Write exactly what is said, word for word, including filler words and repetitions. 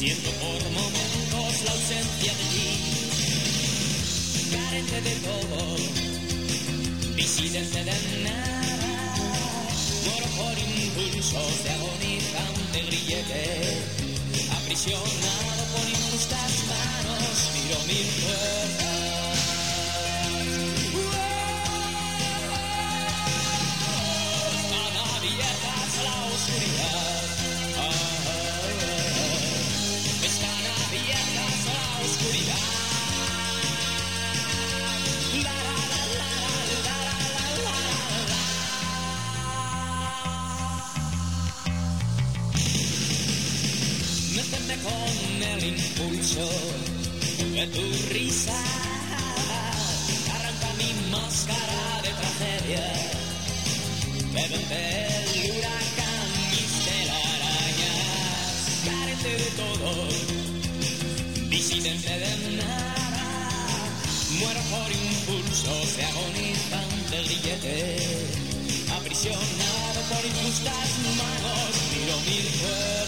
Siento por momentos la ausencia de ti, carente de todo, disidente de nada, muero por impulsos de agonizante grillete, aprisionado por injustas manos, tiro mil fuerzas. Están abiertas a la oscuridad. Están abiertas a la oscuridad. La, la, la, la, la, la, la, la, la. Méteme con el impulso de tu risa. Arranca mi máscara de tragedia. Bébete el huracán, mis telarañas. Carente de todo, disidente de nada, muero por impulsos de agonizante grillete, aprisionado por injustas manos, tiro mil fuerzas.